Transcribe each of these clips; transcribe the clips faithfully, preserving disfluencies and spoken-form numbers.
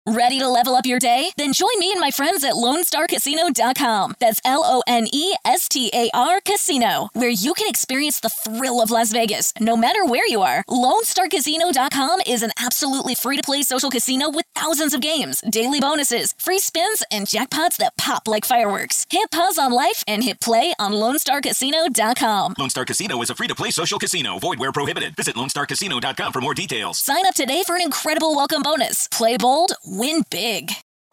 Ready to level up your day? Then join me and my friends at Lone Star Casino dot com. That's L O N E S T A R Casino, where you can experience the thrill of Las Vegas, no matter where you are. Lone Star Casino dot com is an absolutely free-to-play social casino with thousands of games, daily bonuses, free spins, and jackpots that pop like fireworks. Hit pause on life and hit play on Lone Star Casino dot com. Lone Star Casino is a free-to-play social casino. Void where prohibited. Visit Lone Star Casino dot com for more details. Sign up today for an incredible welcome bonus. Play bold, win big.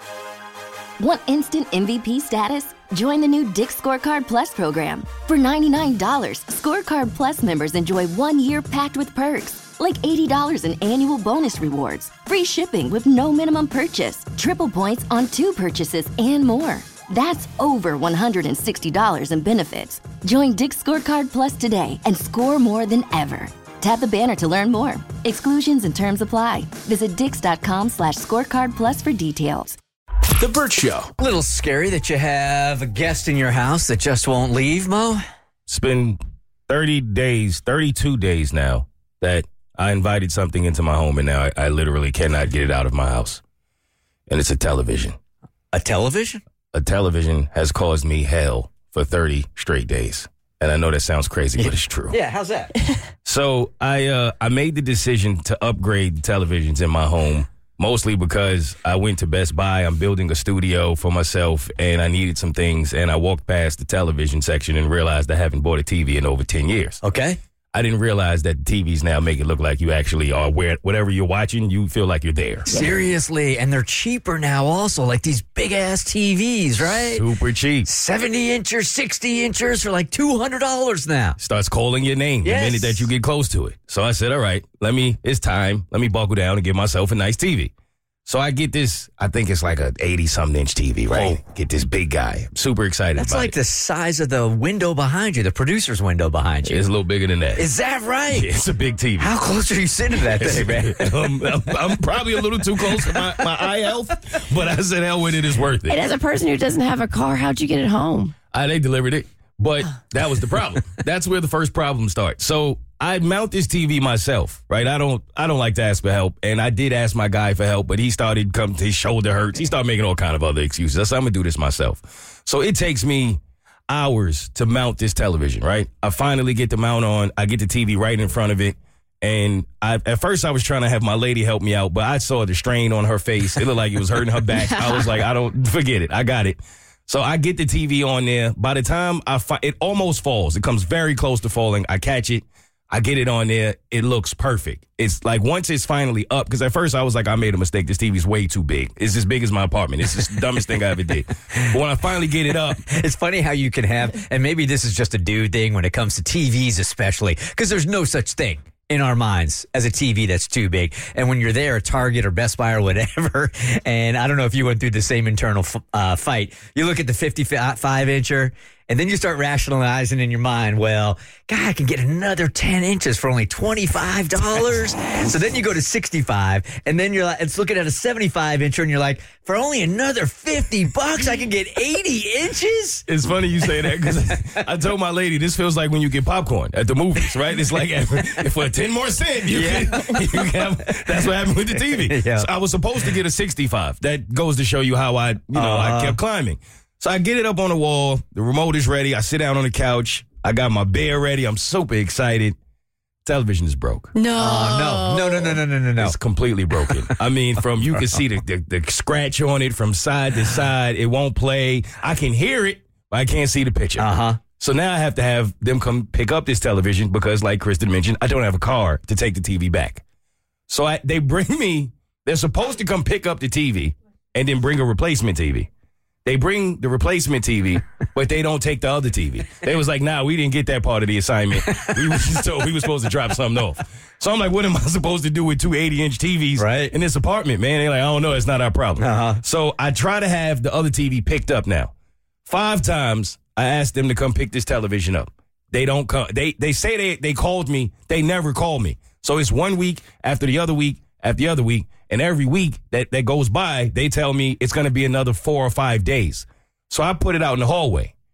Want instant M V P status? Join the new Dick's Scorecard Plus program. For ninety-nine dollars, Scorecard Plus members enjoy one year packed with perks, like eighty dollars in annual bonus rewards, free shipping with no minimum purchase, triple points on two purchases, and more. That's over one hundred sixty dollars in benefits. Join Dick's Scorecard Plus today and score more than ever. Tap the banner to learn more. Exclusions and terms apply. Visit dix.com slash scorecard plus for details. The Bert Show. A little scary that you have a guest in your house that just won't leave, Mo. It's been thirty days, thirty-two days now that I invited something into my home, and now I, I literally cannot get it out of my house. And it's a television. A television? A television has caused me hell for thirty straight days. And I know that sounds crazy, but it's true. Yeah, how's that? So I uh, I made the decision to upgrade the televisions in my home, mostly because I went to Best Buy. I'm building a studio for myself, and I needed some things. And I walked past the television section and realized I haven't bought a T V in over ten years. Okay. I didn't realize that T Vs now make it look like you actually are where whatever you're watching, you feel like you're there. Seriously, and they're cheaper now also, like these big-ass T Vs, right? Super cheap. seventy-inchers, sixty-inchers for like two hundred dollars now. Starts calling your name Yes. the minute that you get close to it. So I said, all right, let me, it's time. Let me buckle down and get myself a nice T V. So I get this, I think it's like a eighty-something inch T V, right? Oh. Get this big guy. I'm super excited That's about like it. the size of the window behind you, the producer's window behind you. It's a little bigger than that. Is that right? Yeah, it's a big T V. How close are you sitting to that thing, man? um, I'm, I'm probably a little too close to my, my eye health, but I said, hell with it, it's worth And it. as a person who doesn't have a car, how'd you get it home? I, they delivered it, but that was the problem. That's where the first problem starts. So I mount this T V myself, right? I don't I don't like to ask for help, and I did ask my guy for help, but he started coming, his shoulder hurts. He started making all kind of other excuses. I said, I'm going to do this myself. So it takes me hours to mount this television, right? I finally get the mount on. I get the T V right in front of it. And I, at first I was trying to have my lady help me out, but I saw the strain on her face. It looked like it was hurting her back. I was like, I don't, forget it. I got it. So I get the T V on there. By the time I fi- it almost falls. It comes very close to falling. I catch it. I get it on there. It looks perfect. It's like once it's finally up, because at first I was like, I made a mistake. This T V's way too big. It's as big as my apartment. It's the dumbest thing I ever did. But when I finally get it up. It's funny how you can have, and maybe this is just a dude thing when it comes to T Vs especially, because there's no such thing in our minds as a T V that's too big. And when you're there at Target or Best Buy or whatever, and I don't know if you went through the same internal uh, fight, you look at the fifty-five incher, and then you start rationalizing in your mind, well, God, I can get another ten inches for only twenty-five dollars. So then you go to sixty-five, and then you're like, it's looking at a seventy-five incher, and you're like, for only another fifty bucks, I can get eighty inches? It's funny you say that, because I told my lady, this feels like when you get popcorn at the movies, right? It's like for ten more cents, you Yeah. can, you can have, that's what happened with the T V. Yeah. So I was supposed to get a sixty-five. That goes to show you how I, you know, Uh-huh. I kept climbing. So I get it up on the wall. The remote is ready. I sit down on the couch. I got my beer ready. I'm super excited. Television is broke. No. Oh, no. No, no, no, no, no, no, no. It's completely broken. I mean, from you can see the, the, the scratch on it from side to side. It won't play. I can hear it, but I can't see the picture. Uh-huh. So now I have to have them come pick up this television because, like Kristen mentioned, I don't have a car to take the T V back. So I, they bring me, they're supposed to come pick up the T V and then bring a replacement T V. They bring the replacement T V, but they don't take the other T V. They was like, nah, we didn't get that part of the assignment. We were just told we were supposed to drop something off. So I'm like, what am I supposed to do with two eighty-inch T Vs right. in this apartment, man? They're like, I don't know. It's not our problem. Uh-huh. So I try to have the other T V picked up now. Five times I asked them to come pick this television up. They don't come. They they say they, they called me. They never call me. So it's one week after the other week after the other week. And every week that, that goes by, they tell me it's going to be another four or five days. So I put it out in the hallway.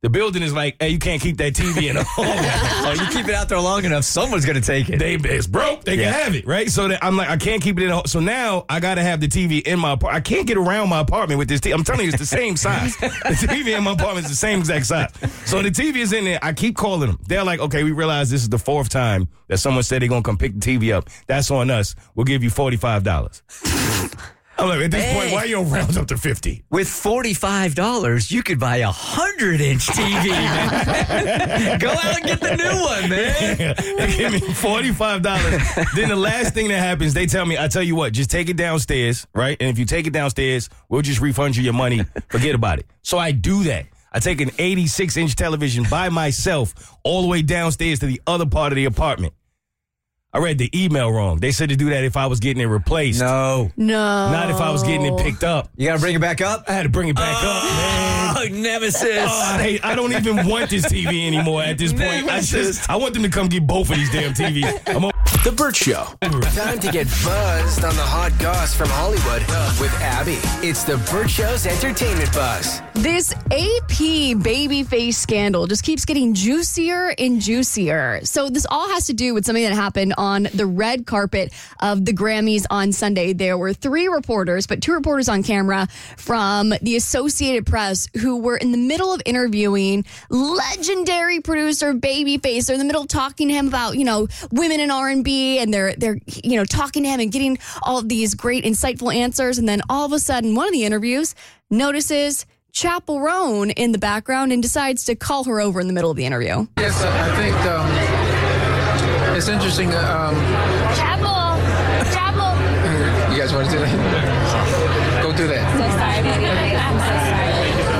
The building is like, hey, you can't keep that T V in the home. Oh, you keep it out there long enough, someone's going to take it. They, it's broke. They Yeah. can have it, right? So that I'm like, I can't keep it in the home. So now I got to have the T V in my apartment. I can't get around my apartment with this T V. I'm telling you, it's the same size. The T V in my apartment is the same exact size. So the T V is in there. I keep calling them. They're like, okay, we realize this is the fourth time that someone said they're going to come pick the T V up. That's on us. We'll give you forty-five dollars. I'm like, at this Hey. point, why you don't round up to fifty? With forty-five dollars, you could buy a one hundred inch T V, man. Go out and get the new one, man. They give me forty-five dollars. Then the last thing that happens, they tell me, I tell you what, just take it downstairs, right? And if you take it downstairs, we'll just refund you your money. Forget about it. So I do that. I take an eighty-six inch television by myself all the way downstairs to the other part of the apartment. I read the email wrong. They said to do that if I was getting it replaced. No. No. Not if I was getting it picked up. You got to bring it back up? I had to bring it back up, man. Oh, nemesis. Oh, I, hate, I don't even want this T V anymore at this point. I just I want them to come get both of these damn T Vs. I'm The Burt Show. Time to get buzzed on the hot goss from Hollywood with Abby. It's The Burt Show's entertainment buzz. This A P babyface scandal just keeps getting juicier and juicier. So this all has to do with something that happened on the red carpet of the Grammys on Sunday. There were three reporters, but two reporters on camera from the Associated Press who were in the middle of interviewing legendary producer Babyface. They're in the middle of talking to him about, you know, women in R and B, and they're they're you know talking to him and getting all of these great insightful answers. And then all of a sudden, one of the interviews notices Chappell Roan in the background and decides to call her over in the middle of the interview. Yes, I think um, it's interesting. Um, Chappell, Chappell. you guys want to do that? Go do that. So sorry, baby. I'm so sorry.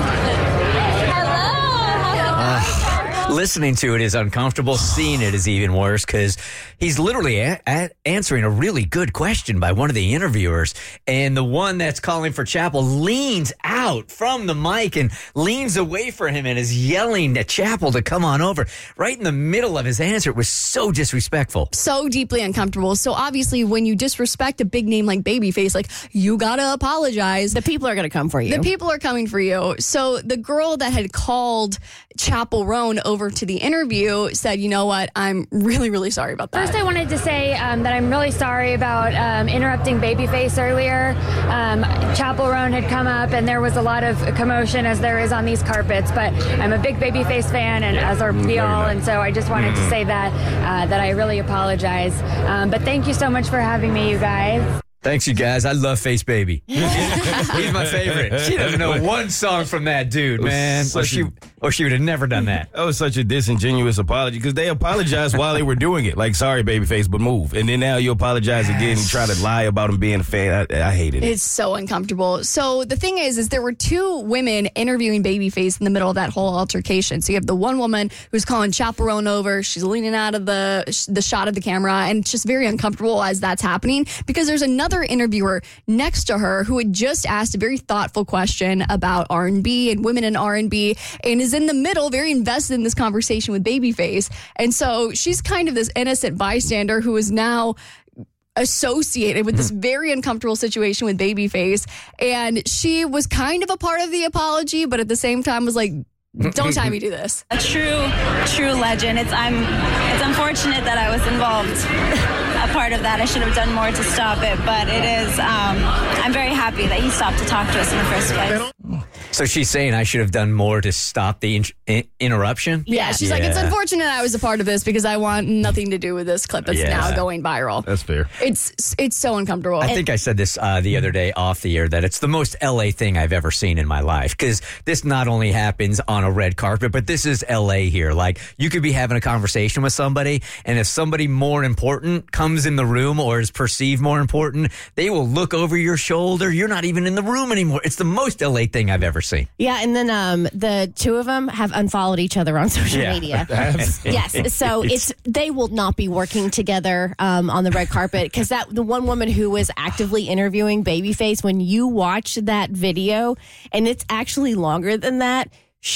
Hello. Listening to it is uncomfortable. Seeing it is even worse because he's literally a- a- answering a really good question by one of the interviewers. And the one that's calling for Chappell leans out from the mic and leans away from him and is yelling at Chappell to come on over. Right in the middle of his answer. It was so disrespectful. So deeply uncomfortable. So obviously when you disrespect a big name like Babyface, like, you gotta apologize. The people are going to come for you. The people are coming for you. So the girl that had called Chappell Roan over to the interview said, you know what, I'm really, really sorry about that. First, I wanted to say um, that I'm really sorry about um, interrupting Babyface earlier. Um, Chappell Roan had come up, and there was a lot of commotion, as there is on these carpets. But I'm a big Babyface fan, and as are we all, and so I just wanted to say that uh, that I really apologize. Um, but thank you so much for having me, you guys. Thanks, you guys. I love Face Baby. He's my favorite. She doesn't know one song from that dude, man. Or she, or she would have never done that. That was such a disingenuous apology because they apologized while they were doing it. Like, sorry, Babyface, but move. And then now you apologize yes. again and try to lie about him being a fan. I, I hated it. It's so uncomfortable. So the thing is, is there were two women interviewing Babyface in the middle of that whole altercation. So you have the one woman who's calling Chappell Roan over. She's leaning out of the the shot of the camera, and it's just very uncomfortable as that's happening because there's another interviewer next to her who had just asked a very thoughtful question about R and B and women in R and B and is in the middle, very invested in this conversation with Babyface. And so she's kind of this innocent bystander who is now associated with this very uncomfortable situation with Babyface. And she was kind of a part of the apology, but at the same time was like, don't time me do this. A true, true legend. It's I'm. It's unfortunate that I was involved, a part of that. I should have done more to stop it, but it is. Um, I'm very happy that he stopped to talk to us in the first place. So she's saying I should have done more to stop the in- in- interruption? Yeah, she's yeah. like, it's unfortunate I was a part of this because I want nothing to do with this clip that's yeah. now going viral. That's fair. It's it's so uncomfortable. I think I said this uh, the other day off the air that it's the most L A thing I've ever seen in my life because this not only happens on a red carpet, but this is L A here. Like, you could be having a conversation with somebody, and if somebody more important comes in the room or is perceived more important, they will look over your shoulder. You're not even in the room anymore. It's the most L A thing I've ever seen. Yeah, and then um, the two of them have unfollowed each other on social yeah. media. Yes, so it's they will not be working together um, on the red carpet because that the one woman who was actively interviewing Babyface, when you watch that video, and it's actually longer than that,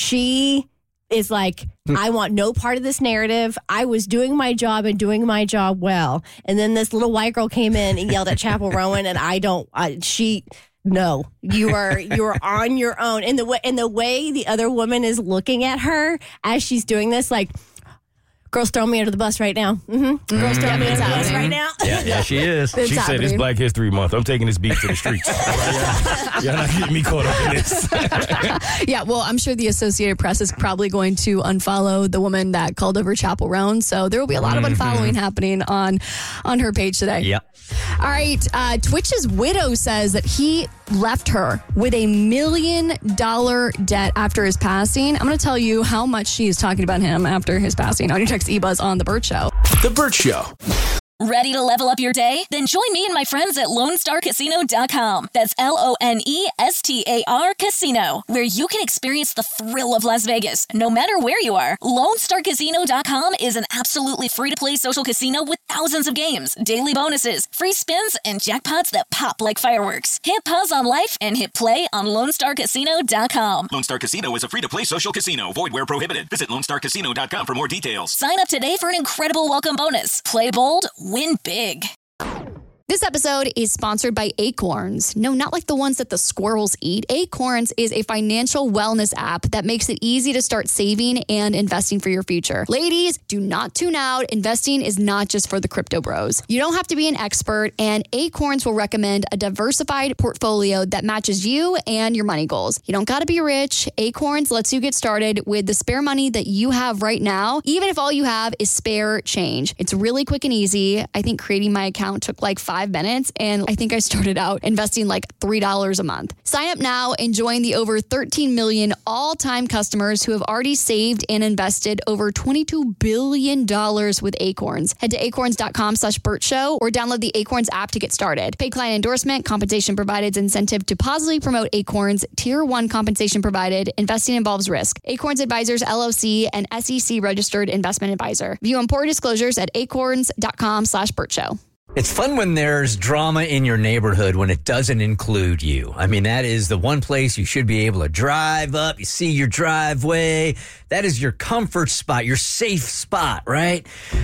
she is like, I want no part of this narrative. I was doing my job and doing my job well. And then this little white girl came in and yelled at Chappell Roan, and I don't, I, she... no, you are you are on your own. And the way and the way the other woman is looking at her as she's doing this, like, girl's throwing me under the bus right now. Mm-hmm. Girl's throwing me under the bus right now. Yeah, yeah, she is. She said it's Black History Month. I'm taking this beat to the streets. Y'all not getting me caught up in this. Yeah, well, I'm sure the Associated Press is probably going to unfollow the woman that called over Chappell Roan. So there will be a lot of unfollowing happening on on her page today. Yep. All right. Uh, Twitch's widow says that he left her with a million dollar debt after his passing. I'm going to tell you how much she is talking about him after his passing on your text eBuzz on The Burt Show. The Burt Show. Ready to level up your day? Then join me and my friends at Lone Star Casino dot com. That's L O N E S T A R Casino, where you can experience the thrill of Las Vegas, no matter where you are. Lone Star Casino dot com is an absolutely free-to-play social casino with thousands of games, daily bonuses, free spins, and jackpots that pop like fireworks. Hit pause on life and hit play on Lone Star Casino dot com. Lone Star Casino is a free-to-play social casino. Void where prohibited. Visit Lone Star Casino dot com for more details. Sign up today for an incredible welcome bonus. Play bold, win big. This episode is sponsored by Acorns. No, not like the ones that the squirrels eat. Acorns is a financial wellness app that makes it easy to start saving and investing for your future. Ladies, do not tune out. Investing is not just for the crypto bros. You don't have to be an expert, and Acorns will recommend a diversified portfolio that matches you and your money goals. You don't got to be rich. Acorns lets you get started with the spare money that you have right now, even if all you have is spare change. It's really quick and easy. I think creating my account took like five minutes, and I think I started out investing like three dollars a month. Sign up now and join the over thirteen million all-time customers who have already saved and invested over twenty-two billion dollars with Acorns. Head to acorns dot com slash Burt Show or download the Acorns app to get started. Paid client endorsement, compensation provided, incentive to positively promote Acorns, tier one compensation provided, investing involves risk. Acorns Advisors, L L C, and S E C registered investment advisor. View important disclosures at acorns dot com slash Burt Show. It's fun when there's drama in your neighborhood when it doesn't include you. I mean, that is the one place you should be able to drive up. You see your driveway. That is your comfort spot, your safe spot, right?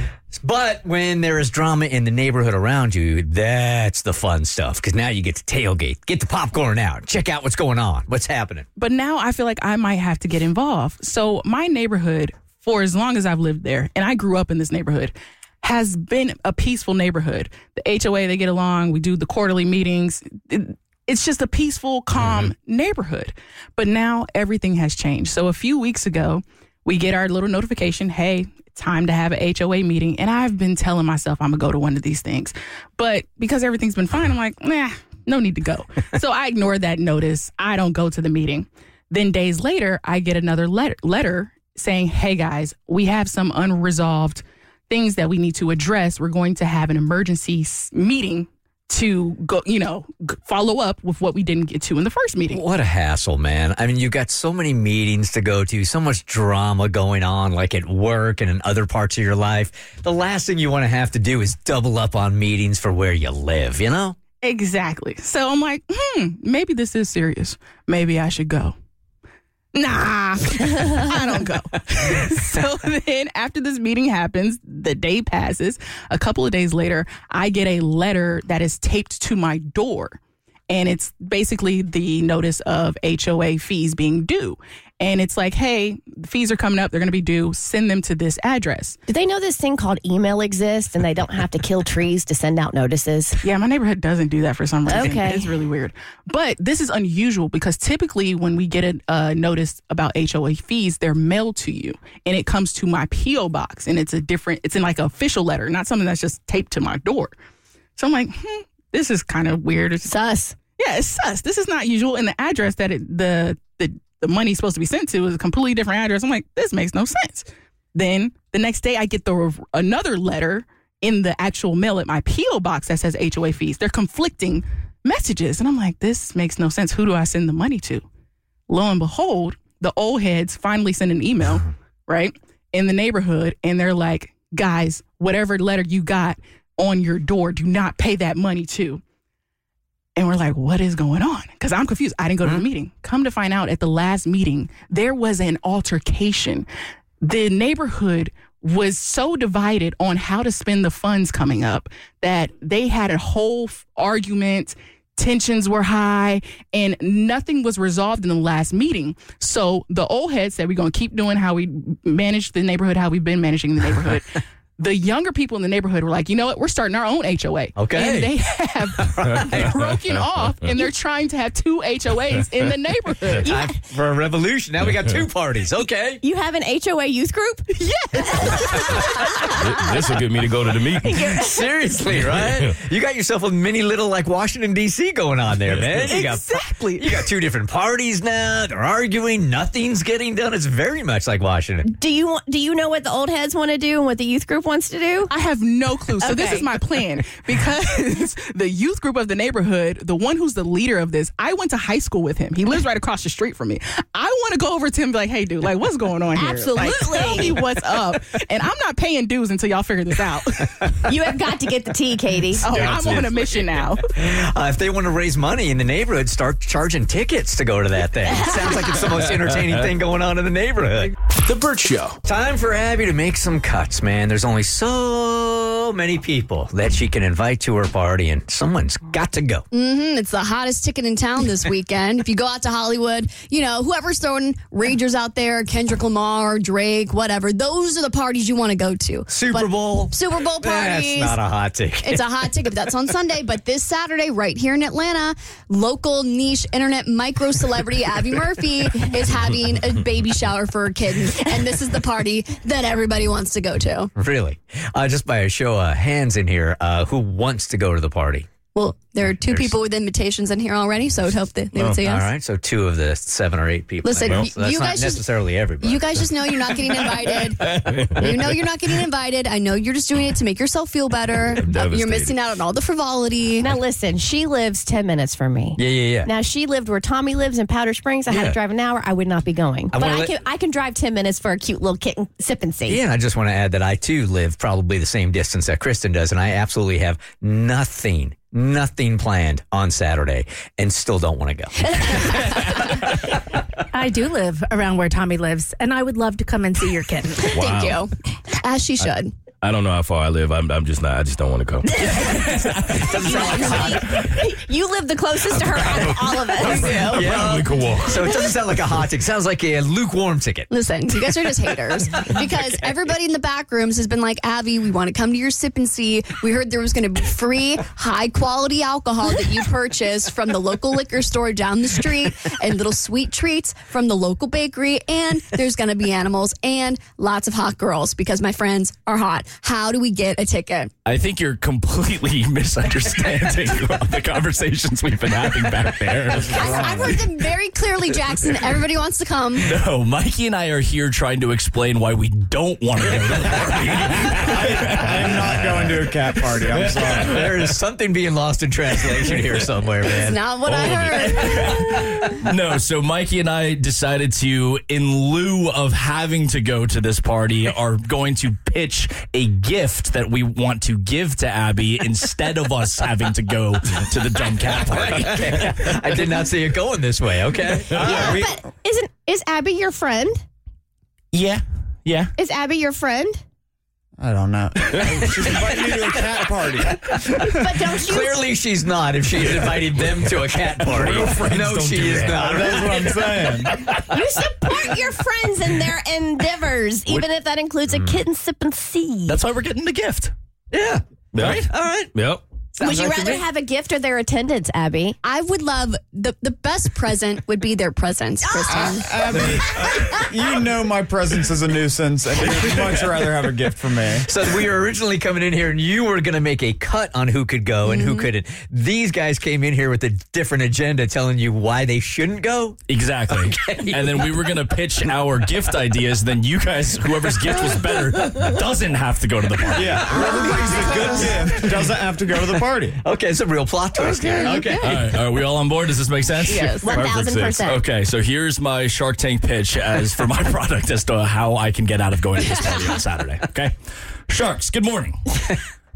But when there is drama in the neighborhood around you, that's the fun stuff. Because now you get to tailgate, get the popcorn out, check out what's going on, what's happening. But now I feel like I might have to get involved. So my neighborhood, for as long as I've lived there, and I grew up in this neighborhood, has been a peaceful neighborhood. The H O A, they get along. We do the quarterly meetings. It, it's just a peaceful, calm mm-hmm. neighborhood. But now everything has changed. So a few weeks ago, we get our little notification, hey, time to have an H O A meeting. And I've been telling myself I'm going to go to one of these things. But because everything's been fine, I'm like, nah, no need to go. So I ignored that notice. I don't go to the meeting. Then days later, I get another letter, letter saying, hey, guys, we have some unresolved things that we need to address. We're going to have an emergency s- meeting to go, you know, g- follow up with what we didn't get to in the first meeting. What a hassle, man. I mean, you've got so many meetings to go to, so much drama going on, like at work and in other parts of your life. The last thing you want to have to do is double up on meetings for where you live, you know? Exactly. So I'm like, hmm, maybe this is serious. Maybe I should go. Nah, I don't go. So then after this meeting happens, the day passes. A couple of days later, I get a letter that is taped to my door. And it's basically the notice of H O A fees being due. And it's like, hey, the fees are coming up. They're going to be due. Send them to this address. Do they know this thing called email exists and they don't have to kill trees to send out notices? Yeah, my neighborhood doesn't do that for some reason. Okay. It's really weird. But this is unusual because typically when we get a uh, notice about H O A fees, they're mailed to you. And it comes to my P O box. And it's a different, it's in like an official letter, not something that's just taped to my door. So I'm like, hmm, this is kind of weird. It's sus. Yeah, it's sus. This is not usual. And the address that it, the the the money's supposed to be sent to is a completely different address. I'm like, this makes no sense. Then the next day I get the another letter in the actual mail at my P O box that says H O A fees. They're conflicting messages. And I'm like, this makes no sense. Who do I send the money to? Lo and behold, the old heads finally send an email, right, in the neighborhood. And they're like, guys, whatever letter you got on your door, do not pay that money to. And we're like, what is going on? Because I'm confused. I didn't go to the meeting. Come to find out, at the last meeting, there was an altercation. The neighborhood was so divided on how to spend the funds coming up that they had a whole f- argument. Tensions were high, and nothing was resolved in the last meeting. So the old head said, we're going to keep doing how we manage the neighborhood, how we've been managing the neighborhood. The younger people in the neighborhood were like, you know what? We're starting our own H O A. Okay. And they have broken off, and they're trying to have two H O As in the neighborhood. Time for a revolution. Now we got two parties. Okay. You have an H O A youth group? This will get me to go to the meeting. Seriously, right? You got yourself a mini little like Washington, D C going on there, man. You Exactly. Got, you got two different parties now. They're arguing. Nothing's getting done. It's very much like Washington. Do you want, do you know what the old heads want to do and what the youth group wants to do? I have no clue. So this Okay. is my plan, because the youth group of the neighborhood, the one who's the leader of this, I went to high school with him. He lives right across the street from me. I want to go over to him and be like, hey, dude, like, what's going on here? Absolutely. Like, tell me what's up. And I'm not paying dues until y'all figure this out. You have got to get the tea, Katie. Oh, I'm on a mission now. Uh, if they want to raise money in the neighborhood, start charging tickets to go to that thing. It sounds like it's the most entertaining thing going on in the neighborhood. The Burt Show. Time for Abby to make some cuts, man. There's only so many people that she can invite to her party, and someone's got to go. Mm-hmm. It's the hottest ticket in town this weekend. If you go out to Hollywood, you know, whoever's throwing ragers out there, Kendrick Lamar, Drake, whatever, those are the parties you want to go to. Super But Bowl. Super Bowl parties. That's not a hot ticket. It's a hot ticket, but that's on Sunday. But this Saturday, right here in Atlanta, local niche internet micro celebrity Abby Murphy is having a baby shower for her kitten. And this is the party that everybody wants to go to. Really? Uh, just by a show of hands in here, uh, who wants to go to the party? Well, there are two There's- people with invitations in here already, so I would hope that they would say yes. All right, so two of the seven or eight people. Listen, Well, y- so that's you not guys just- necessarily everybody. You guys just know you're not getting invited. You know you're not getting invited. I know you're just doing it to make yourself feel better. Uh, you're devastated. missing out on all the frivolity. Now listen, she lives ten minutes from me. Yeah, yeah, yeah. Now she lived where Tommy lives in Powder Springs. I had Yeah. to drive an hour. I would not be going. I but wanna I let- can I can drive ten minutes for a cute little kitten sip and see. Yeah, and I just want to add that I too live probably the same distance that Kristen does, and I absolutely have nothing, nothing planned on Saturday, and still don't want to go. I do live around where Tommy lives, and I would love to come and see your kitten. Thank you. As she should. I don't know how far I live. I'm, I'm just not. I just don't want to go. You live the closest to her out of all of us. I probably could walk. So it doesn't sound like a hot ticket. It sounds like a lukewarm ticket. Listen, you guys are just haters because everybody in the back rooms has been like, Abby, we want to come to your sip and see. We heard there was going to be free, high quality alcohol that you purchased from the local liquor store down the street and little sweet treats from the local bakery. And there's going to be animals and lots of hot girls because my friends are hot. How do we get a ticket? I think you're completely misunderstanding the conversations we've been having back there. I, I've heard them very clearly, Jackson. Everybody wants to come. No, Mikey and I are here trying to explain why we don't want to go to the party. I'm not going to a cat party. I'm sorry. There is something being lost in translation here somewhere, man. It's not what I heard. No, so Mikey and I decided to, in lieu of having to go to this party, are going to pitch a gift that we want to give to Abby instead of us having to go to the dumb cat party. I did not see it going this way, okay? Yeah, we- but isn't is Abby your friend? Yeah, yeah. Is Abby your friend? I don't know. She's inviting me to a cat party. But don't you? Clearly she's not if she's invited them to a cat party. Real friends No, don't she do is that. not. That's what I'm saying. You support your friends in their endeavors, even if that includes a kitten sip and see. That's why we're getting the gift. Yeah. Right? All right. Yep. Would you like to rather me. have a gift or their attendance, Abby? I would love the the best present would be their presence, Kristen. Abby, you know my presence is a nuisance, and you'd much rather have a gift from me. So we were originally coming in here, and you were going to make a cut on who could go and who couldn't. These guys came in here with a different agenda, telling you why they shouldn't go. Exactly. Okay. And then we were going to pitch our gift ideas. Then you guys, whoever's gift was better, doesn't have to go to the party. Yeah, whoever brings a good gift doesn't have to go to the party. Okay, it's a real plot twist here. Okay. All right, are we all on board? Does this make sense? Yes. one thousand percent. Okay, so here's my Shark Tank pitch as for my product as to how I can get out of going to this party on Saturday. Okay, Sharks, good morning.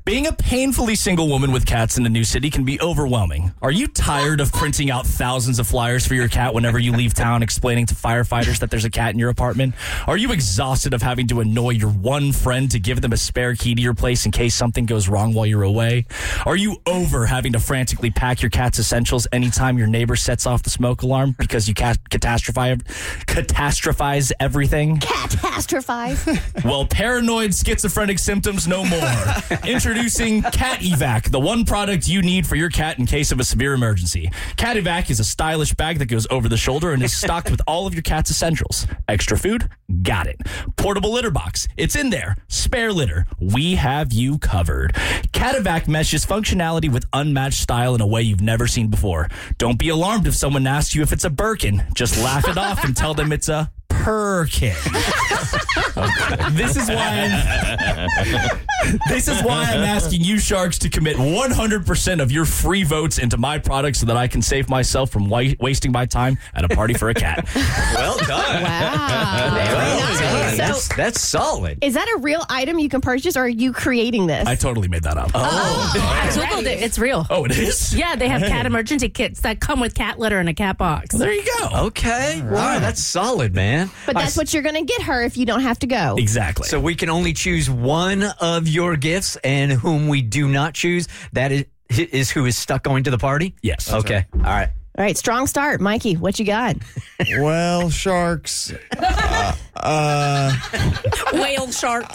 Being a painfully single woman with cats in a new city can be overwhelming. Are you tired of printing out thousands of flyers for your cat whenever you leave town explaining to firefighters that there's a cat in your apartment? Are you exhausted of having to annoy your one friend to give them a spare key to your place in case something goes wrong while you're away? Are you over having to frantically pack your cat's essentials anytime your neighbor sets off the smoke alarm because you cat- catastrophize, catastrophize everything? Catastrophize. Well, paranoid schizophrenic symptoms no more. Introducing Cat Evac, the one product you need for your cat in case of a severe emergency. Cat Evac is a stylish bag that goes over the shoulder and is stocked with all of your cat's essentials. Extra food? Got it. Portable litter box? It's in there. Spare litter? We have you covered. Cat Evac meshes functionality with unmatched style in a way you've never seen before. Don't be alarmed if someone asks you if it's a Birkin. Just laugh it off and tell them it's a Perkin. This is why I'm, this is why I'm asking you sharks to commit one hundred percent of your free votes into my product so that I can save myself from wa- wasting my time at a party for a cat. Well done. Wow. Well Nice. done. So- That's, that's solid. Is that a real item you can purchase, or are you creating this? I totally made that up. I Googled it. It's real. Oh, it is? Yeah, they have Hey. cat emergency kits that come with cat litter in a cat box. There you go. Okay. Wow, that's solid, man. But that's I- what you're going to get her if you don't have to go. Exactly. So we can only choose one of your gifts, and whom we do not choose, that is, is who is stuck going to the party? Yes. Okay. All right. All right, strong start. Mikey, what you got? Well, sharks. Uh, uh, Whale sharks.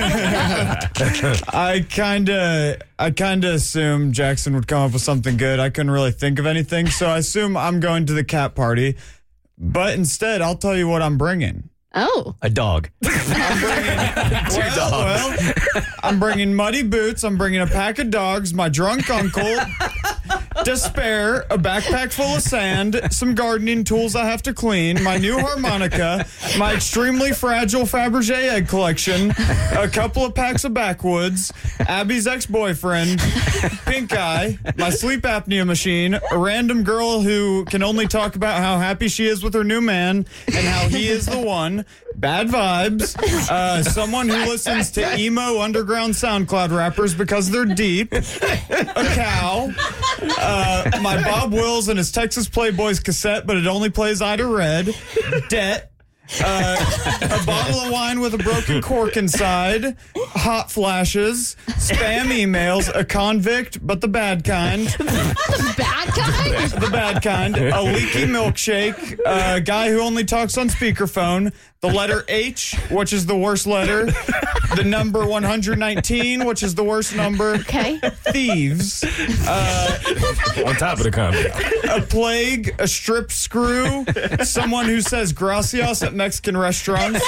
I kind of, I kind of assumed Jackson would come up with something good. I couldn't really think of anything, so I assume I'm going to the cat party. But instead, I'll tell you what I'm bringing. Oh. A dog. I'm bringing Two well, dogs. well, I'm bringing muddy boots. I'm bringing a pack of dogs. My drunk uncle. Despair, a backpack full of sand, some gardening tools I have to clean, my new harmonica, my extremely fragile Fabergé egg collection, a couple of packs of backwoods, Abby's ex-boyfriend, pink eye, my sleep apnea machine, a random girl who can only talk about how happy she is with her new man and how he is the one, bad vibes, uh, someone who listens to emo underground SoundCloud rappers because they're deep, a cow, uh, my Bob Wills and his Texas Playboys cassette, but it only plays Ida Red, debt, uh, a bottle of wine with a broken cork inside, hot flashes, spam emails, a convict, but the bad kind. The bad kind? The bad kind. A leaky milkshake, a guy who only talks on speakerphone, the letter H, which is the worst letter, the number one hundred nineteen, which is the worst number. Okay. Thieves. Uh, On top of the comment. a plague, a strip screw, someone who says gracias at Mexican restaurants.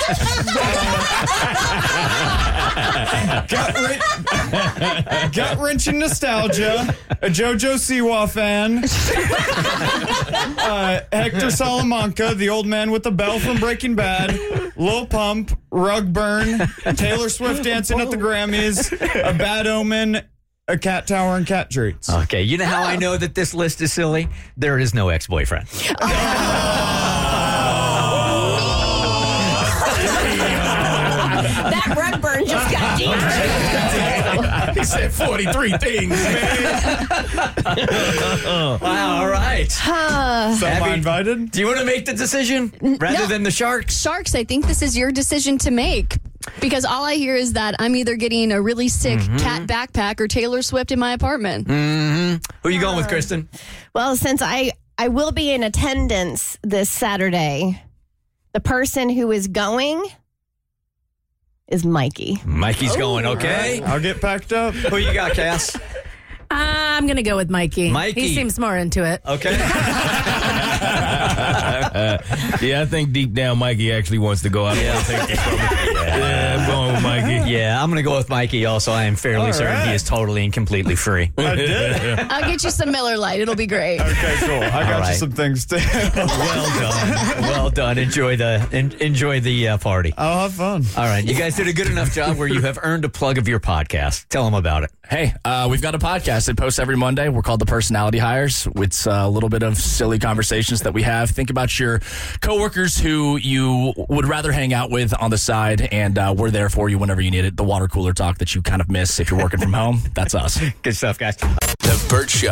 Uh, gut, wren- gut wrenching nostalgia, a JoJo Siwa fan, uh, Hector Salamanca, the old man with the bell from Breaking Bad, Lil Pump, Rug Burn, Taylor Swift dancing at the Grammys, a bad omen, a cat tower, and cat treats. Okay. You know how I know that this list is silly? There is no ex-boyfriend. That rug burn just got deep. He said forty-three things, man. Wow. All right. So am I Abby, invited? do you want to make the decision rather No. than the sharks? Sharks, I think this is your decision to make. Because all I hear is that I'm either getting a really sick cat backpack or Taylor Swift in my apartment. Mm-hmm. Who are you going with, Kristen? Well, since I, I will be in attendance this Saturday, the person who is going is Mikey. Mikey's going, okay? I'll get packed up. Who you got, Cass? I'm going to go with Mikey. Mikey. He seems more into it. Okay. Yeah, I think deep down Mikey actually wants to go. I don't want to take this from him. Yeah, I'm going with Mikey. Yeah, I'm going to go with Mikey also. I am fairly All certain right. he is totally and completely free. I did. I'll get you some Miller Lite. It'll be great. Okay, cool. I got All you right. some things too. Well done. Well done. Enjoy the en- enjoy the uh, party. I'll have fun. All right. You guys did a good enough job where you have earned a plug of your podcast. Tell them about it. Hey, uh, we've got a podcast that posts every Monday. We're called The Personality Hires. It's uh, a little bit of silly conversations that we have. Think about your coworkers who you would rather hang out with on the side and uh, we're there for you whenever you need it. The water cooler talk that you kind of miss if you're working from home, that's us. Good stuff, guys. The Burt Show.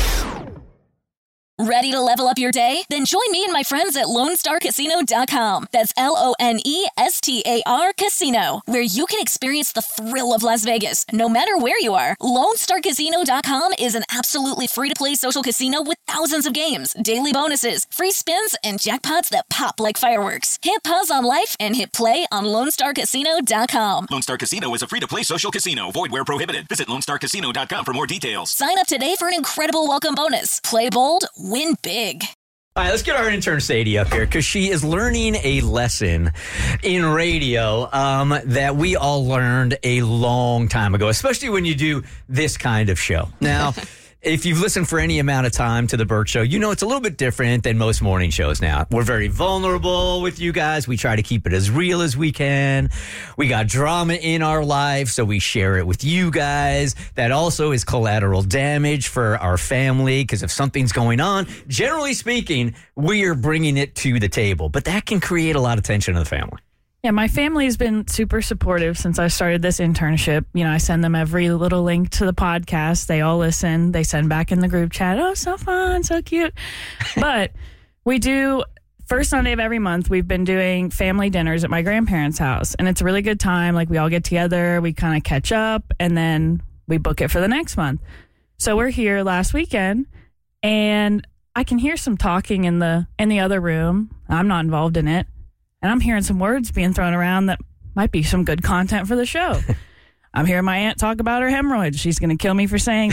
Ready to level up your day? Then join me and my friends at Lone Star Casino dot com. That's L O N E S T A R Casino, where you can experience the thrill of Las Vegas, no matter where you are. Lone Star Casino dot com is an absolutely free-to-play social casino with thousands of games, daily bonuses, free spins, and jackpots that pop like fireworks. Hit pause on life and hit play on Lone Star Casino dot com. Lone Star Casino is a free-to-play social casino. Void where prohibited. Visit Lone Star Casino dot com for more details. Sign up today for an incredible welcome bonus. Play bold, win big. All right, let's get our intern Sadie up here because she is learning a lesson in radio um, that we all learned a long time ago, especially when you do this kind of show. Now, if you've listened for any amount of time to the Burt Show, you know it's a little bit different than most morning shows now. We're very vulnerable with you guys. We try to keep it as real as we can. We got drama in our life, so we share it with you guys. That also is collateral damage for our family because if something's going on, generally speaking, we are bringing it to the table. But that can create a lot of tension in the family. Yeah, my family has been super supportive since I started this internship. You know, I send them every little link to the podcast. They all listen. They send back in the group chat, oh, so fun, so cute. But we do, first Sunday of every month, we've been doing family dinners at my grandparents' house. And it's a really good time. Like, we all get together, we kind of catch up, and then we book it for the next month. So we're here last weekend, and I can hear some talking in the in the other room. I'm not involved in it. And I'm hearing some words being thrown around that might be some good content for the show. I'm hearing my aunt talk about her hemorrhoids. She's going to kill me for saying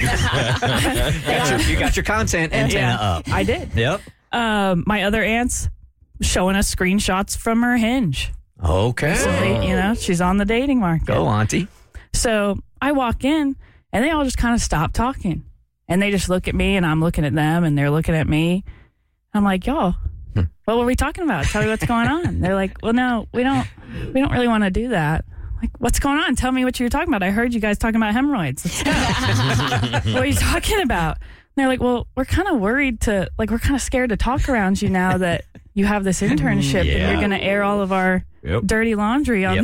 that. got your, you got your content antenna yeah, up. I did. Yep. Um, my other aunt's showing us screenshots from her Hinge. Okay. So they, you know, she's on the dating market. Go, Auntie. So I walk in, and they all just kind of stop talking. And they just look at me, and I'm looking at them, and they're looking at me. I'm like, y'all. What were we talking about? Tell me what's going on. They're like, well, no, we don't we don't really want to do that. Like, what's going on? Tell me what you were talking about. I heard you guys talking about hemorrhoids. Let's go. What are you talking about? And they're like, well, we're kind of worried to, like, we're kind of scared to talk around you now that you have this internship Yeah. and you're going to air all of our Yep. dirty laundry on, Yep.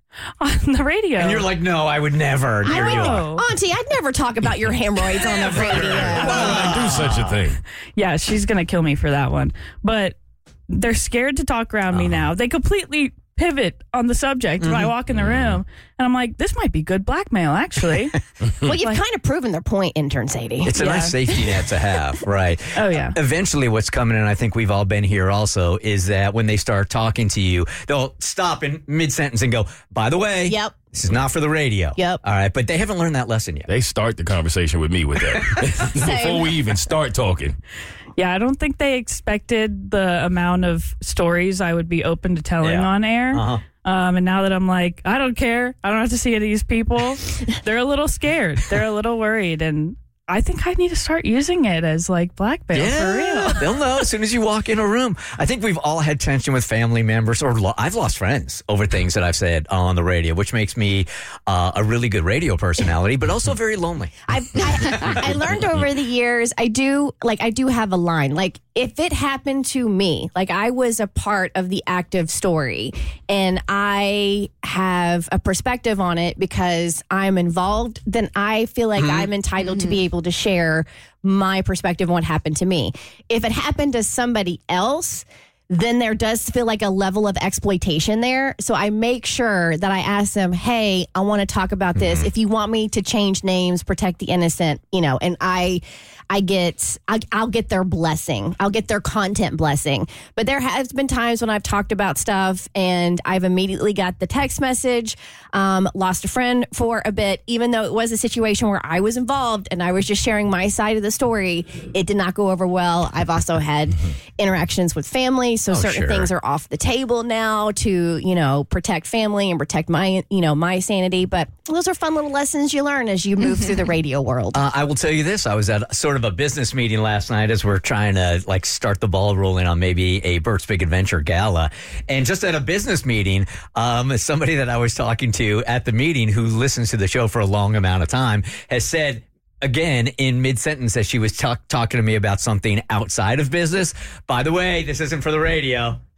on the radio. And you're like, no, I would never. Here you are. Auntie, I'd never talk about your hemorrhoids on the radio. Why would I do such a thing? Yeah, she's going to kill me for that one. But they're scared to talk around me now. They completely pivot on the subject when I walk in the room. And I'm like, this might be good blackmail, actually. Well, you've Like- kind of proven their point, intern Sadie. It's a Yeah. nice safety net to have, right? Oh, yeah. Eventually, what's coming, and I think we've all been here also, is that when they start talking to you, they'll stop in mid-sentence and go, by the way, Yep. this is not for the radio. Yep. All right, but they haven't learned that lesson yet. They start the conversation with me with that before we even start talking. Yeah, I don't think they expected the amount of stories I would be open to telling Yeah. on air. Uh-huh. Um, and now that I'm like, I don't care. I don't have to see any of these people. They're a little scared. They're a little worried. And I think I need to start using it as like blackmail for real. They'll know as soon as you walk in a room. I think we've all had tension with family members, or lo- I've lost friends over things that I've said on the radio, which makes me uh, a really good radio personality, but also very lonely. I've, I, I learned over the years, I do, like, I do have a line. Like, if it happened to me, like, I was a part of the active story, and I have a perspective on it because I'm involved, then I feel like Mhm. I'm entitled to be able to share my perspective on what happened to me. If it happened to somebody else, then there does feel like a level of exploitation there. So I make sure that I ask them, hey, I want to talk about this. Mm-hmm. If you want me to change names, protect the innocent, you know, and I I get, I, I'll get their blessing. I'll get their content blessing. But there has been times when I've talked about stuff and I've immediately got the text message, um, lost a friend for a bit, even though it was a situation where I was involved and I was just sharing my side of the story. It did not go over well. I've also had interactions with family. So Oh, certain sure. things are off the table now to, you know, protect family and protect my, you know, my sanity. But those are fun little lessons you learn as you move through the radio world. Uh, I will tell you this. I was at sort of a business meeting last night as we're trying to like start the ball rolling on maybe a Burt's Big Adventure gala. And just at a business meeting, um, somebody that I was talking to at the meeting who listens to the show for a long amount of time has said, again, in mid-sentence, as she was talk- talking to me about something outside of business, by the way, this isn't for the radio.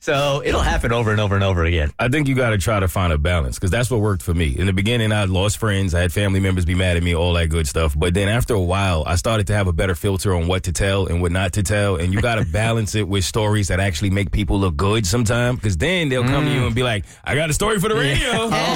So it'll happen over and over and over again. I think you got to try to find a balance because that's what worked for me. In the beginning, I lost friends. I had family members be mad at me, all that good stuff. But then after a while, I started to have a better filter on what to tell and what not to tell. And you got to balance it with stories that actually make people look good sometimes because then they'll come mm. to you and be like, I got a story for the radio.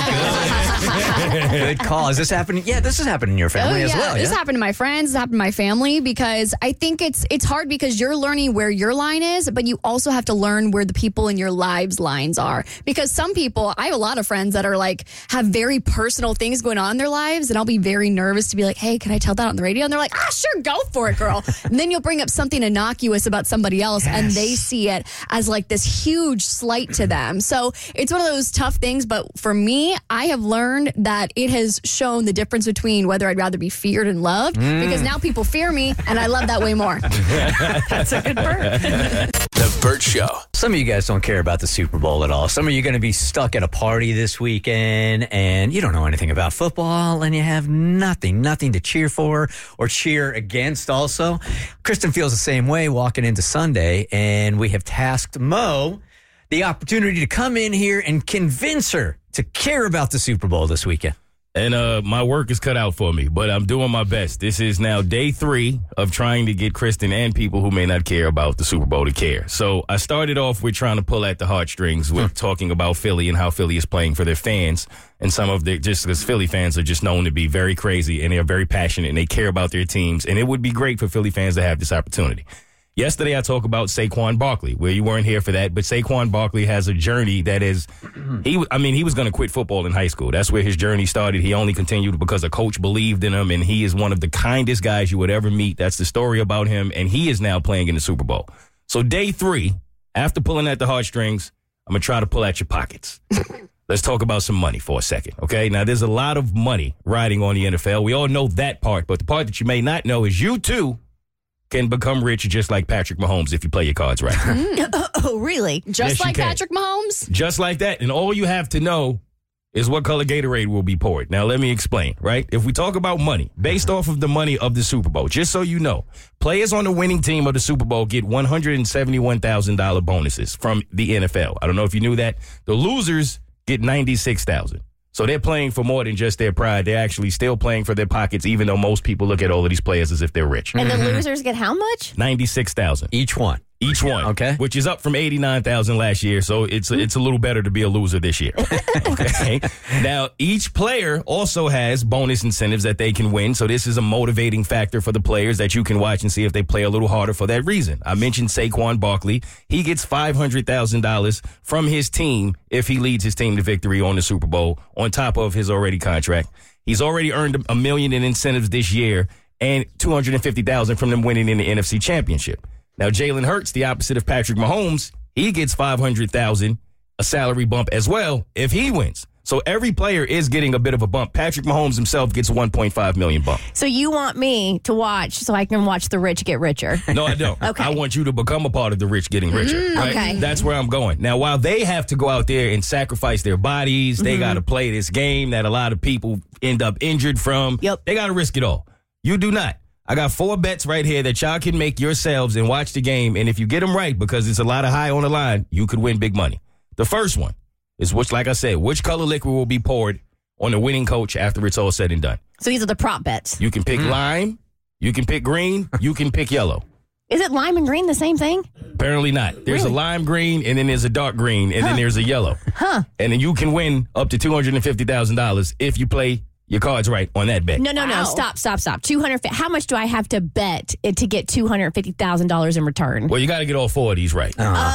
Oh, good. Good call. Is this happening? Yeah, this has happened in your family oh, as yeah. well. This yeah? happened to my friends. This happened to my family because I think it's it's hard because you're learning where your line is, but you also have to learn where the people in your lives lines are. Because some people, I have a lot of friends that are like, have very personal things going on in their lives, and I'll be very nervous to be like, hey, can I tell that on the radio? And they're like, ah, sure, go for it, girl. And then you'll bring up something innocuous about somebody else, yes. and they see it as like this huge slight to them. So it's one of those tough things, but for me, I have learned that it has shown the difference between whether I'd rather be feared and loved, mm. because now people fear me, and I love that way more. That's a good perk. The Bert Show. Some of you guys don't care about the Super Bowl at all. Some of you are going to be stuck at a party this weekend and you don't know anything about football and you have nothing, nothing to cheer for or cheer against also. Kristen feels the same way walking into Sunday, and we have tasked Mo the opportunity to come in here and convince her to care about the Super Bowl this weekend. And uh, my work is cut out for me, but I'm doing my best. This is now day three of trying to get Kristen and people who may not care about the Super Bowl to care. So I started off with trying to pull at the heartstrings with talking about Philly and how Philly is playing for their fans. And some of the, just because Philly fans are just known to be very crazy and they are very passionate and they care about their teams. And it would be great for Philly fans to have this opportunity. Yesterday, I talked about Saquon Barkley, where you weren't here for that, but Saquon Barkley has a journey that is, he. I mean, he was going to quit football in high school. That's where his journey started. He only continued because a coach believed in him, and he is one of the kindest guys you would ever meet. That's the story about him, and he is now playing in the Super Bowl. So day three, after pulling at the heartstrings, I'm going to try to pull at your pockets. Let's talk about some money for a second, okay? Now, there's a lot of money riding on the N F L. We all know that part, but the part that you may not know is you, too, can become rich just like Patrick Mahomes if you play your cards right. Oh, really? Just Yes, like you can. Patrick Mahomes? Just like that. And all you have to know is what color Gatorade will be poured. Now, let me explain, right? If we talk about money, based off of the money of the Super Bowl, just so you know, players on the winning team of the Super Bowl get one hundred seventy-one thousand dollars bonuses from the N F L. I don't know if you knew that. The losers get ninety-six thousand dollars. So they're playing for more than just their pride. They're actually still playing for their pockets, even though most people look at all of these players as if they're rich. And the losers get how much? ninety-six thousand dollars. Each one. Each one. Okay. Which is up from eighty-nine thousand dollars last year, so it's it's a little better to be a loser this year. Okay. Now, each player also has bonus incentives that they can win, so this is a motivating factor for the players that you can watch and see if they play a little harder for that reason. I mentioned Saquon Barkley. He gets five hundred thousand dollars from his team if he leads his team to victory on the Super Bowl, on top of his already contract. He's already earned a million in incentives this year and two hundred fifty thousand dollars from them winning in the N F C Championship. Now, Jalen Hurts, the opposite of Patrick Mahomes, he gets five hundred thousand dollars, a salary bump as well, if he wins. So every player is getting a bit of a bump. Patrick Mahomes himself gets one point five million dollars bump. So you want me to watch so I can watch the rich get richer? No, I don't. Okay. I want you to become a part of the rich getting richer. Mm, right? okay. That's where I'm going. Now, while they have to go out there and sacrifice their bodies, they Mhm. got to play this game that a lot of people end up injured from. Yep. They got to risk it all. You do not. I got four bets right here that y'all can make yourselves and watch the game. And if you get them right, because it's a lot of high on the line, you could win big money. The first one is, which, like I said, which color liquor will be poured on the winning coach after it's all said and done. So these are the prop bets. You can pick Mm. lime, you can pick green, you can pick yellow. Is it lime and green the same thing? Apparently not. There's Really? a lime green, and then there's a dark green, and Huh. then there's a yellow. Huh. And then you can win up to two hundred fifty thousand dollars if you play your cards right on that bet. No, no, no. Stop, stop, stop. two hundred. How much do I have to bet it to get two hundred fifty thousand dollars in return? Well, you got to get all four of these right.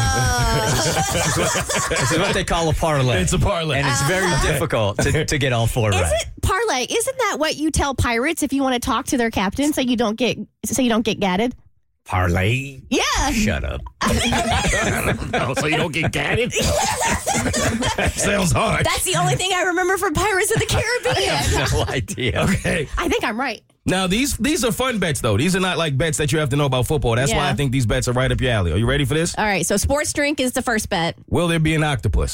This is what they call a parlay. It's a parlay. And it's very difficult to, to get all four Is right. it parlay? Isn't that what you tell pirates if you want to talk to their captain so you don't get so you don't get gatted? Parlay? Yeah. Shut up. Oh, so you don't get gatted? That sounds hard. That's the only thing I remember from Pirates of the Caribbean. I have no idea. Okay. I think I'm right. Now, these these are fun bets, though. These are not like bets that you have to know about football. That's why Yeah. I think these bets are right up your alley. Are you ready for this? All right. So sports drink is the first bet. Will there be an octopus?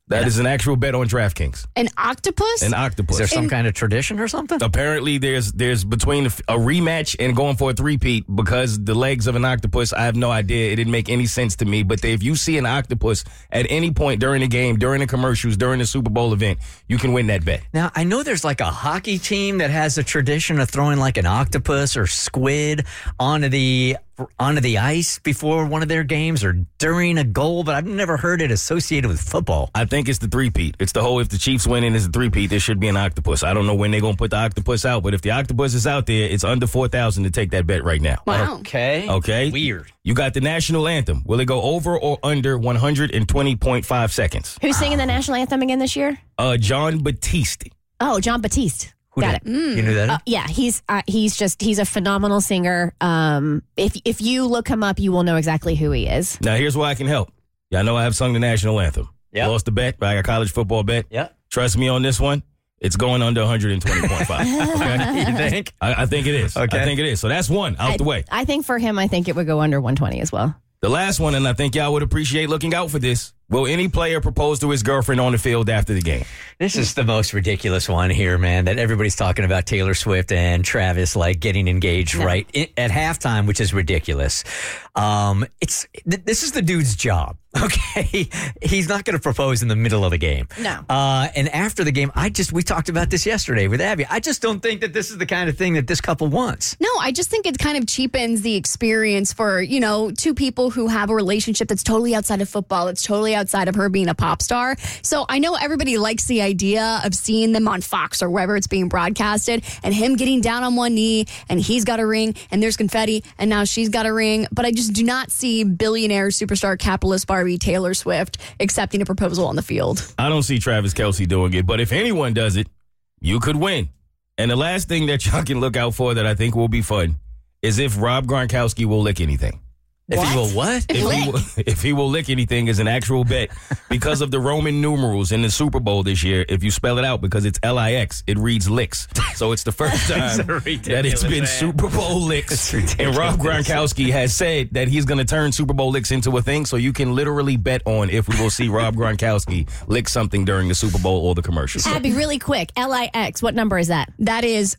That is an actual bet on DraftKings. An octopus? An octopus. Is there some In- kind of tradition or something? Apparently, there's there's between a, a rematch and going for a three-peat because the legs of an octopus, I have no idea. It didn't make any sense to me. But if you see an octopus at any point during the game, during the commercials, during the Super Bowl event, you can win that bet. Now, I know there's like a hockey team that has a tradition of throwing like an octopus or squid onto the onto the ice before one of their games or during a goal, but I've never heard it associated with football. I think it's the three-peat. It's the whole, if the Chiefs win and it's a three-peat, there should be an octopus. I don't know when they're going to put the octopus out, but if the octopus is out there, it's under four thousand to take that bet right now. Wow. Okay. Okay. Weird. You got the national anthem. Will it go over or under one hundred twenty point five seconds? Who's singing the national anthem again this year? Uh, John Batiste. Oh, John Batiste. Who Got did? it. You knew that? Uh, yeah, he's uh, he's just he's a phenomenal singer. Um, if if you look him up, you will know exactly who he is. Now, here's why I can help. Y'all know I have sung the national anthem. Yeah. Lost the bet, but I got a college football bet. Yeah. Trust me on this one. It's going under one hundred twenty point five. Okay? You think? I, I think it is. Okay. I think it is. So that's one out I, the way. I think for him, I think it would go under one twenty as well. The last one, and I think y'all would appreciate looking out for this. Will any player propose to his girlfriend on the field after the game? This is the most ridiculous one here, man, that everybody's talking about Taylor Swift and Travis like getting engaged Yeah. right in, at halftime, which is ridiculous. Um, it's th- this is the dude's job. Okay. He's not going to propose in the middle of the game. No. Uh, and after the game, I just, we talked about this yesterday with Abby. I just don't think that this is the kind of thing that this couple wants. No, I just think it kind of cheapens the experience for, you know, two people who have a relationship that's totally outside of football. It's totally outside of her being a pop star. So I know everybody likes the idea of seeing them on Fox or wherever it's being broadcasted and him getting down on one knee and he's got a ring and there's confetti and now she's got a ring. But I just do not see billionaire superstar capitalist Barbie Taylor Swift accepting a proposal on the field. I don't see Travis Kelce doing it, but if anyone does it, you could win. And the last thing that y'all can look out for that I think will be fun is if Rob Gronkowski will lick anything. If he will what? If he will, if he will lick anything is an actual bet because of the Roman numerals in the Super Bowl this year. If you spell it out because it's L I X, it reads licks. So it's the first time that it's been man. Super Bowl licks. And Rob Gronkowski has said that he's going to turn Super Bowl licks into a thing. So you can literally bet on if we will see Rob Gronkowski lick something during the Super Bowl or the commercials. Abby, really quick, L I X, what number is that? That is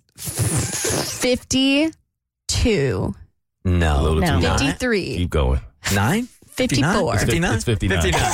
fifty-two. No. A little No. too high. fifty-three. Keep going. Nine? fifty-four. It's fifty-nine? It's fifty-nine. fifty-nine.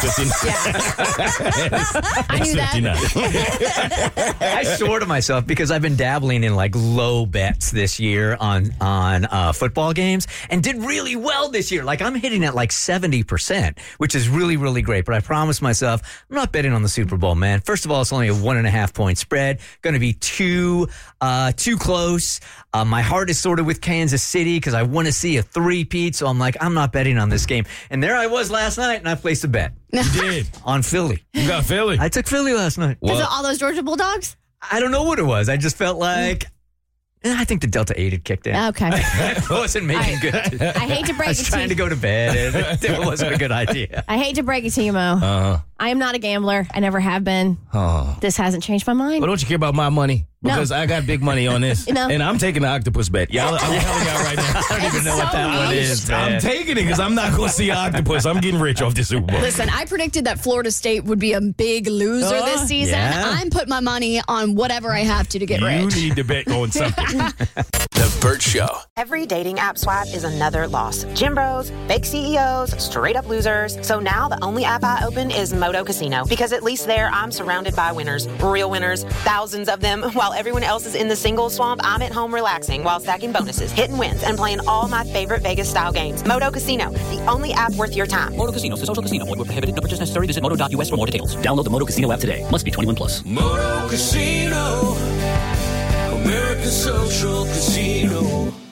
I knew that. I swore to myself because I've been dabbling in like low bets this year on on uh, football games and did really well this year. Like I'm hitting at like seventy percent, which is really, really great. But I promised myself I'm not betting on the Super Bowl, man. First of all, it's only a one and a half point spread. Going to be too uh, too close. Uh, my heart is sort of with Kansas City because I want to see a three-peat. So I'm like, I'm not betting on this game. And there I was last night, and I placed a bet. You did. On Philly. You got Philly. I took Philly last night. Is it all those Georgia Bulldogs? I don't know what it was. I just felt like eh, I think the Delta eight had kicked in. Okay. I wasn't making I- good. I hate to break I was it to trying you. to go to bed, and it wasn't a good idea. I hate to break it to you, Mo. Uh-huh. I am not a gambler. I never have been. Oh. This hasn't changed my mind. Well, don't you care about my money? No. Because I got big money on this. No. And I'm taking the octopus bet. Y'all, I'm telling y'all right now. I don't even know what that one is, I'm man. taking it because I'm not going to see an octopus. I'm getting rich off this Super Bowl. Listen, I predicted that Florida State would be a big loser Uh, this season. yeah. I'm putting my money on whatever I have to to get You rich. need to bet on something. The Burt Show. Every dating app swipe is another loss. Gym bros, fake C E Os, straight up losers. So now the only app I open is Moto Casino because at least there I'm surrounded by winners, real winners, thousands of them. While everyone else is in the single swamp, I'm at home relaxing while stacking bonuses, hitting wins, and playing all my favorite Vegas style games. Moto Casino, the only app worth your time. Moto Casino, the social casino. Void where prohibited. No purchase necessary. Visit moto dot U S for more details. Download the Moto Casino app today. Must be twenty-one plus. Moto Casino, American Social Casino.